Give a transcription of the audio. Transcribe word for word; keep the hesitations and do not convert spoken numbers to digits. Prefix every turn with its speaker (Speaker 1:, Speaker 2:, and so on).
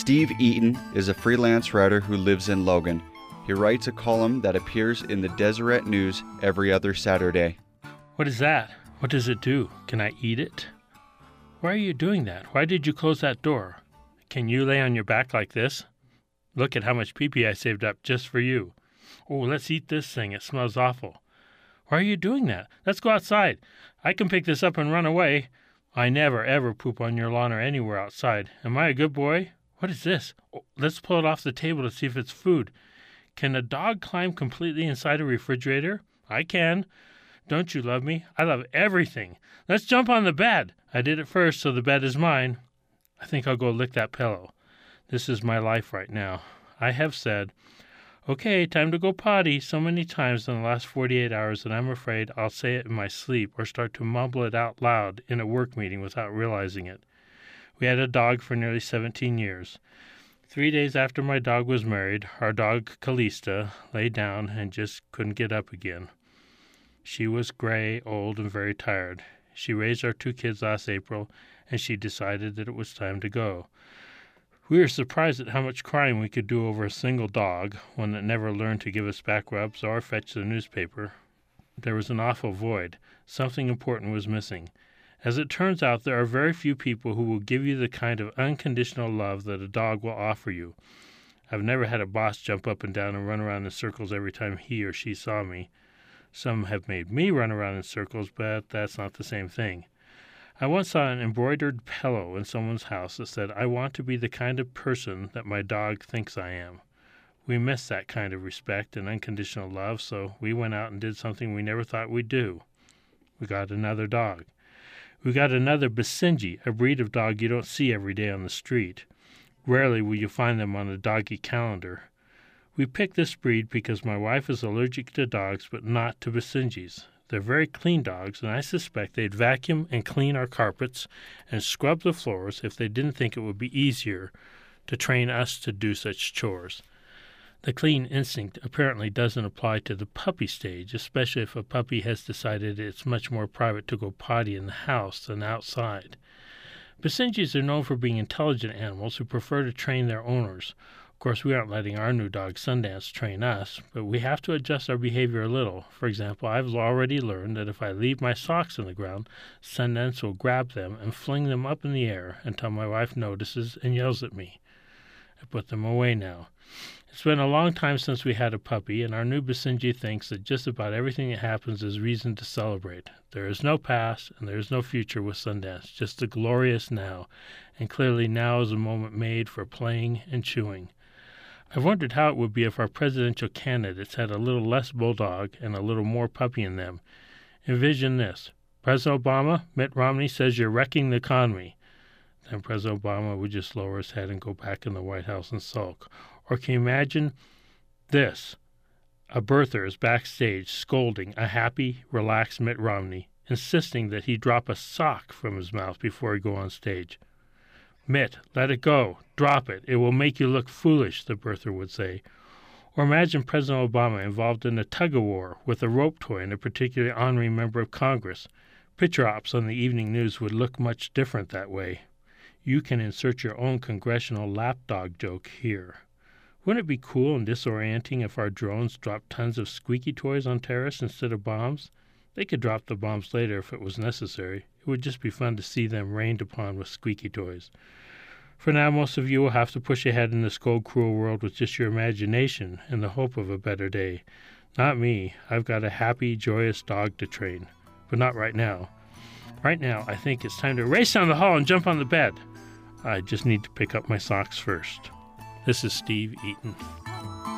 Speaker 1: Steve Eaton is a freelance writer who lives in Logan. He writes a column that appears in the Deseret News every other Saturday.
Speaker 2: What is that? What does it do? Can I eat it? Why are you doing that? Why did you close that door? Can you lay on your back like this? Look at how much pee-pee I saved up just for you. Oh, let's eat this thing. It smells awful. Why are you doing that? Let's go outside. I can pick this up and run away. I never, ever poop on your lawn or anywhere outside. Am I a good boy? What is this? Oh, let's pull it off the table to see if it's food. Can a dog climb completely inside a refrigerator? I can. Don't you love me? I love everything. Let's jump on the bed. I did it first, so the bed is mine. I think I'll go lick that pillow. This is my life right now. I have said, okay, time to go potty so many times in the last forty-eight hours that I'm afraid I'll say it in my sleep or start to mumble it out loud in a work meeting without realizing it. We had a dog for nearly seventeen years. Three days after my dog was married, our dog, Callista, lay down and just couldn't get up again. She was gray, old, and very tired. She raised our two kids last April, and she decided that it was time to go. We were surprised at how much crying we could do over a single dog, one that never learned to give us back rubs or fetch the newspaper. There was an awful void. Something important was missing. As it turns out, there are very few people who will give you the kind of unconditional love that a dog will offer you. I've never had a boss jump up and down and run around in circles every time he or she saw me. Some have made me run around in circles, but that's not the same thing. I once saw an embroidered pillow in someone's house that said, I want to be the kind of person that my dog thinks I am. We miss that kind of respect and unconditional love, so we went out and did something we never thought we'd do. We got another dog. We got another Basenji, a breed of dog you don't see every day on the street. Rarely will you find them on a doggy calendar. We picked this breed because my wife is allergic to dogs, but not to Basenjis. They're very clean dogs, and I suspect they'd vacuum and clean our carpets and scrub the floors if they didn't think it would be easier to train us to do such chores. The clean instinct apparently doesn't apply to the puppy stage, especially if a puppy has decided it's much more private to go potty in the house than outside. Basenjis are known for being intelligent animals who prefer to train their owners. Of course, we aren't letting our new dog Sundance train us, but we have to adjust our behavior a little. For example, I've already learned that if I leave my socks on the ground, Sundance will grab them and fling them up in the air until my wife notices and yells at me. I put them away now. It's been a long time since we had a puppy, and our new Basenji thinks that just about everything that happens is reason to celebrate. There is no past, and there is no future with Sundance, just the glorious now, and clearly now is a moment made for playing and chewing. I've wondered how it would be if our presidential candidates had a little less bulldog and a little more puppy in them. Envision this. President Obama, Mitt Romney says you're wrecking the economy. Then President Obama would just lower his head and go back in the White House and sulk. Or can you imagine this? A birther is backstage scolding a happy, relaxed Mitt Romney, insisting that he drop a sock from his mouth before he go on stage. Mitt, let it go. Drop it. It will make you look foolish, the birther would say. Or imagine President Obama involved in a tug-of-war with a rope toy and a particularly honorary member of Congress. Picture ops on the evening news would look much different that way. You can insert your own congressional lapdog joke here. Wouldn't it be cool and disorienting if our drones dropped tons of squeaky toys on terrorists instead of bombs? They could drop the bombs later if it was necessary. It would just be fun to see them rained upon with squeaky toys. For now, most of you will have to push ahead in this cold, cruel world with just your imagination in the hope of a better day. Not me. I've got a happy, joyous dog to train. But not right now. Right now, I think it's time to race down the hall and jump on the bed. I just need to pick up my socks first. This is Steve Eaton.